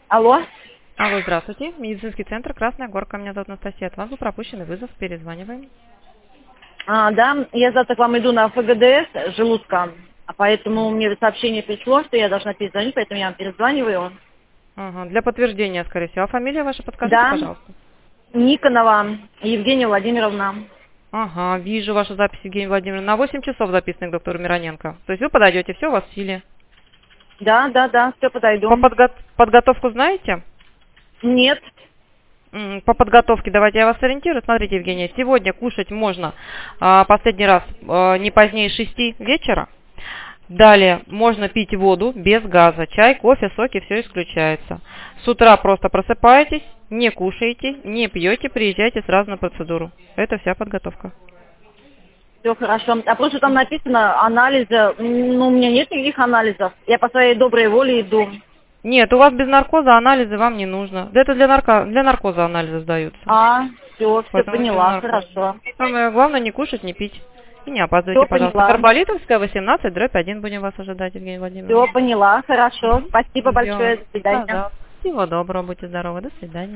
Алло. Алло, здравствуйте. Медицинский центр «Красная Горка». Меня зовут Анастасия. От вас был пропущенный вызов. Перезваниваем. Да, я завтра к вам иду на ФГДС желудка, поэтому мне сообщение пришло, что я должна перезвонить, поэтому я вам перезваниваю. Ага, для подтверждения, скорее всего. А фамилия ваша подскажите, Да, пожалуйста. Никонова Евгения Владимировна. Ага, вижу вашу запись, Евгения Владимировна. На 8 часов записаны к доктору Мироненко. То есть вы подойдете, все у вас в силе. Да, все, подойду. По подготовку знаете? Нет. По подготовке давайте я вас сориентирую. Смотрите, Евгения, сегодня кушать можно последний раз не позднее 6 вечера. Далее можно пить воду без газа. Чай, кофе, соки, все исключается. С утра просто просыпаетесь, не кушаете, не пьете, приезжайте сразу на процедуру. Это вся подготовка. Все хорошо. А просто там написано анализы. Ну, у меня нет никаких анализов. Я по своей доброй воле иду. Нет, у вас без наркоза анализы вам не нужно. Да это для наркоза анализы сдаются. Все Поэтому без поняла, наркоза. хорошо. Самое главное не кушать, не пить. И не опаздывайте, Все пожалуйста. поняла. Карболитовская, 18/1 будем вас ожидать, Евгения Владимировна. Все поняла, хорошо. Спасибо большое, до свидания. Пожалуйста. Всего доброго, будьте здоровы, до свидания.